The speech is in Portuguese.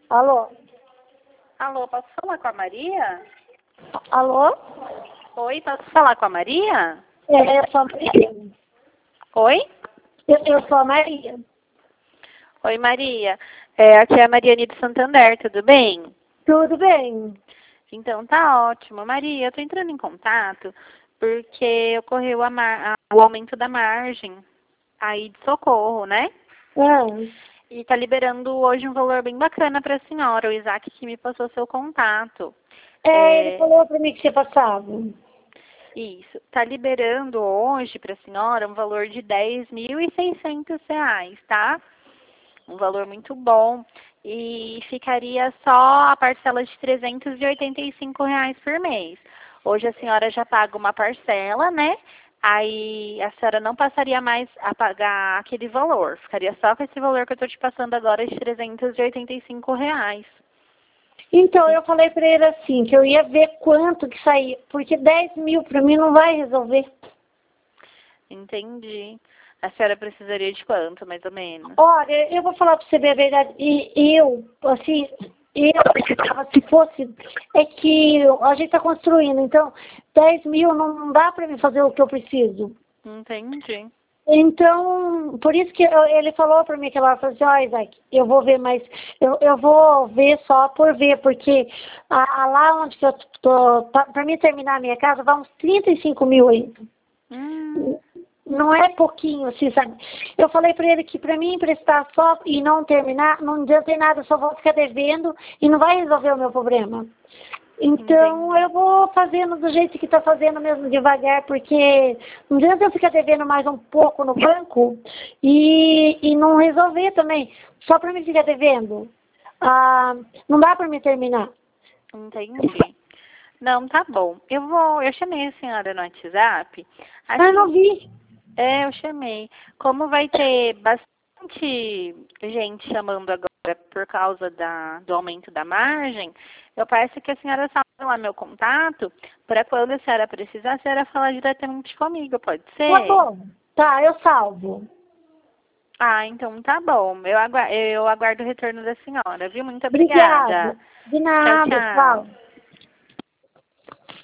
Alô? Alô, posso falar com a Maria? Alô? Oi, posso falar com a Maria? Eu sou a Maria. Oi? Eu sou a Maria. Oi, Maria. Aqui é a Mariane de Santander, tudo bem? Tudo bem? Então tá ótimo. Maria, eu tô entrando em contato porque ocorreu o aumento da margem aí de socorro, né? Ah, E tá liberando hoje um valor bem bacana para a senhora, o Isaac que me passou seu contato. ele É, falou para mim que você passava. Isso. Tá liberando hoje para a senhora um valor de R$ 10.600, tá? Um valor muito bom. E ficaria só a parcela de R$ 385 por mês. Hoje a senhora já paga uma parcela, né? Aí a senhora não passaria mais a pagar aquele valor. Ficaria só com esse valor que eu estou te passando agora de R$ 385. Então, eu falei para ele assim, que eu ia ver quanto que saía, porque 10 mil para mim não vai resolver. Entendi. A senhora precisaria de quanto, mais ou menos? Olha, eu vou falar para você bem a verdade, eu precisava, se fosse, é que a gente está construindo, então 10 mil não dá para mim fazer o que eu preciso. Entendi. Então, por isso que ele falou para mim que ela falou assim, ó, Isaac, eu vou ver, mas eu vou ver só por ver, porque lá onde que eu tô, para mim terminar a minha casa, vai uns 35 mil ainda. Hum, Não é pouquinho, assim, sabe? Eu falei para ele que para mim emprestar só e não terminar, não adianta nada, eu só vou ficar devendo e não vai resolver o meu problema. Então, entendi. eu vou fazendo do jeito que está fazendo mesmo, devagar, porque não adianta eu ficar devendo mais um pouco no banco e não resolver também, só para mim ficar devendo. Não dá para me terminar. Entendi. Não, tá bom. Eu chamei a senhora no WhatsApp. Ah, não Assim, vi. eu chamei. Como vai ter bastante gente chamando agora por causa do aumento da margem, eu peço que a senhora salve lá meu contato, para quando a senhora precisar, a senhora falar diretamente comigo, pode Tá ser? bom. Tá, eu salvo. Ah, então tá bom. Eu aguardo o retorno da senhora, viu? Muito Obrigada. obrigada. De Tchau, nada, tchau. tchau.